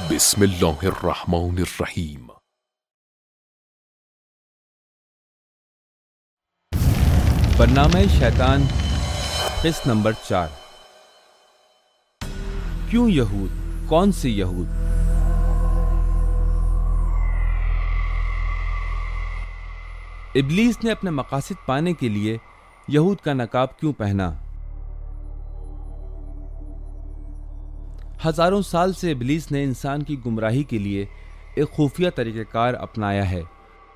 بسم اللہ الرحمن الرحیم۔ برنامہ شیطان قسط نمبر 4۔ کیوں یہود؟ کون سے یہود؟ ابلیس نے اپنے مقاصد پانے کے لیے یہود کا نقاب کیوں پہنا؟ ہزاروں سال سے ابلیس نے انسان کی گمراہی کے لیے ایک خفیہ طریقہ کار اپنایا ہے۔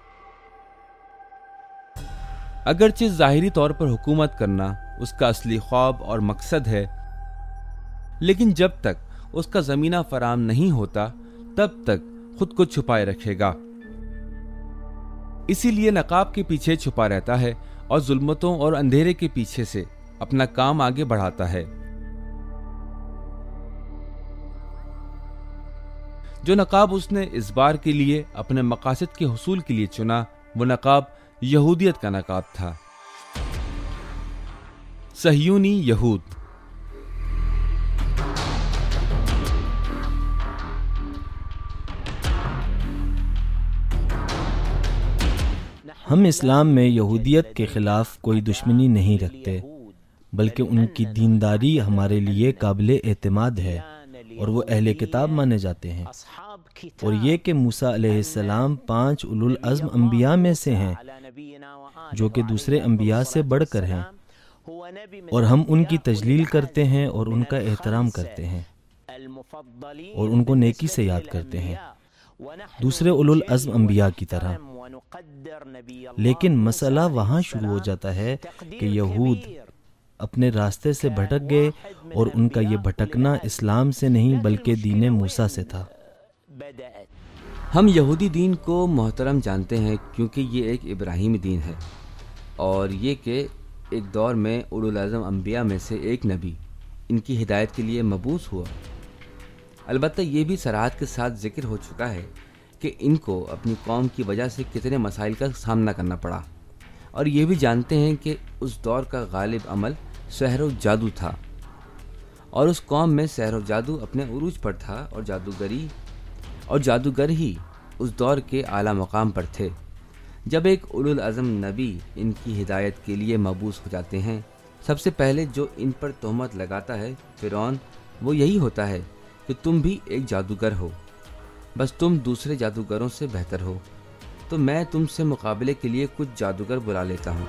اگرچہ ظاہری طور پر حکومت کرنا اس کا اصلی خواب اور مقصد ہے، لیکن جب تک اس کا زمینہ فراہم نہیں ہوتا تب تک خود کو چھپائے رکھے گا۔ اسی لیے نقاب کے پیچھے چھپا رہتا ہے اور ظلمتوں اور اندھیرے کے پیچھے سے اپنا کام آگے بڑھاتا ہے۔ جو نقاب اس نے اس بار کے لیے اپنے مقاصد کے حصول کے لیے چنا، وہ نقاب یہودیت کا نقاب تھا۔ صہیونی یہود۔ ہم اسلام میں یہودیت کے خلاف کوئی دشمنی نہیں رکھتے، بلکہ ان کی دینداری ہمارے لیے قابل اعتماد ہے اور وہ اہل کتاب مانے جاتے ہیں، اور یہ کہ موسیٰ علیہ السلام 5 اولو العزم انبیاء میں سے ہیں، جو کہ دوسرے انبیاء سے بڑھ کر ہیں، اور ہم ان کی تجلیل کرتے ہیں اور ان کا احترام کرتے ہیں اور ان کو نیکی سے یاد کرتے ہیں، دوسرے اولو العزم انبیاء کی طرح۔ لیکن مسئلہ وہاں شروع ہو جاتا ہے کہ یہود اپنے راستے سے بھٹک گئے، اور ان کا یہ بھٹکنا اسلام سے نہیں بلکہ دین موسیٰ سے تھا۔ ہم یہودی دین کو محترم جانتے ہیں کیونکہ یہ ایک ابراہیمی دین ہے، اور یہ کہ ایک دور میں اولو العزم انبیاء میں سے ایک نبی ان کی ہدایت کے لیے مبعوث ہوا۔ البتہ یہ بھی صراحت کے ساتھ ذکر ہو چکا ہے کہ ان کو اپنی قوم کی وجہ سے کتنے مسائل کا سامنا کرنا پڑا، اور یہ بھی جانتے ہیں کہ اس دور کا غالب عمل سحر و جادو تھا، اور اس قوم میں سحر و جادو اپنے عروج پر تھا، اور جادوگر ہی اس دور کے اعلیٰ مقام پر تھے۔ جب ایک اولو العزم نبی ان کی ہدایت کے لیے مبعوث ہو جاتے ہیں، سب سے پہلے جو ان پر تہمت لگاتا ہے فرعون، وہ یہی ہوتا ہے کہ تم بھی ایک جادوگر ہو، بس تم دوسرے جادوگروں سے بہتر ہو، تو میں تم سے مقابلے کے لیے کچھ جادوگر بلا لیتا ہوں۔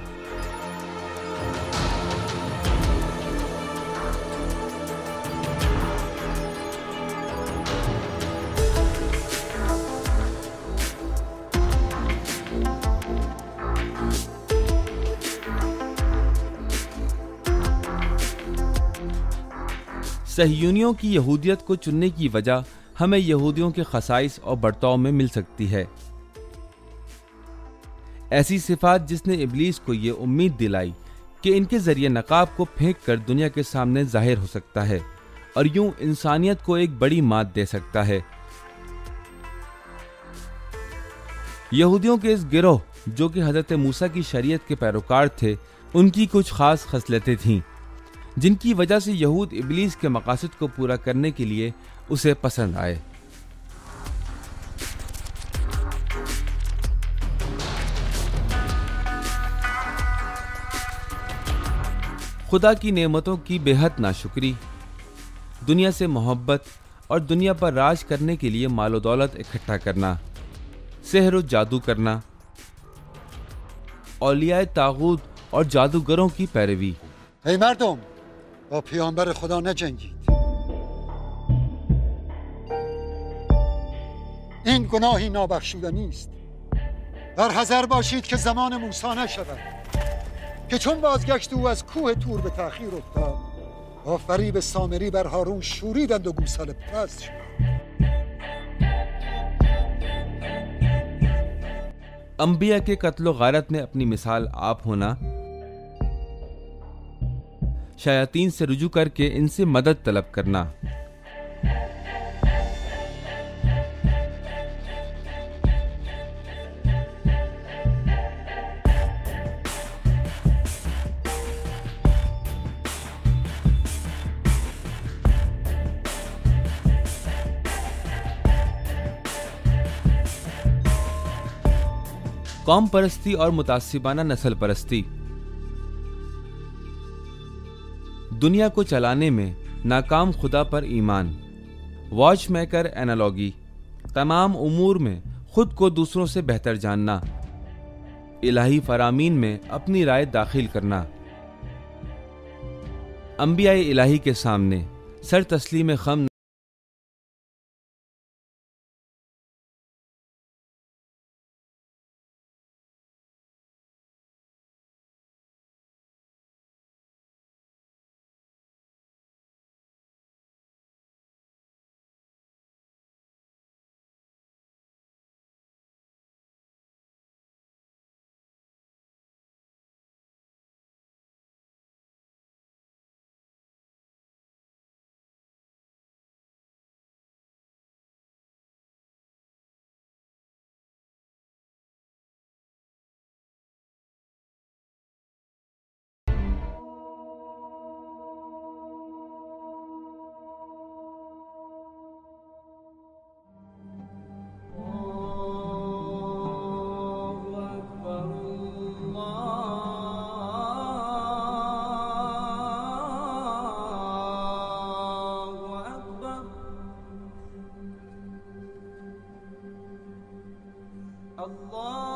صہیونیوں کی یہودیت کو چننے کی وجہ ہمیں یہودیوں کے خصائص اور برتاؤ میں مل سکتی ہے۔ ایسی صفات جس نے ابلیس کو یہ امید دلائی کہ ان کے ذریعے نقاب کو پھینک کر دنیا کے سامنے ظاہر ہو سکتا ہے، اور یوں انسانیت کو ایک بڑی مات دے سکتا ہے۔ یہودیوں کے اس گروہ جو کہ حضرت موسیٰ کی شریعت کے پیروکار تھے، ان کی کچھ خاص خصلتیں تھیں جن کی وجہ سے یہود ابلیس کے مقاصد کو پورا کرنے کے لیے اسے پسند آئے۔ خدا کی نعمتوں کی بے حد ناشکری، دنیا سے محبت اور دنیا پر راج کرنے کے لیے مال و دولت اکٹھا کرنا، سحر و جادو کرنا، اولیاء طاغوت اور جادوگروں کی پیروی۔ ای مردم، با پیامبر خدا نجنگید. این گناهی نابخشودنی است. در حذر باشید که زمان موسی نشود که چون بازگشت او از کوه طور به تأخیر افتاد، با فریب سامری بر هارون شوریدند و گوساله پرست شد. انبیاء کے قتل و غارت میں اپنی مثال آپ ہونا، شیاطین سے رجوع کر کے ان سے مدد طلب کرنا، قوم پرستی اور متعصبانہ نسل پرستی. دنیا کو چلانے میں ناکام خدا پر ایمان. Watch maker analogy. تمام امور میں خود کو دوسروں سے بہتر جاننا. الہی فرامین میں اپنی رائے داخل کرنا. انبیاء الہی کے سامنے سر تسلیم خم اللہ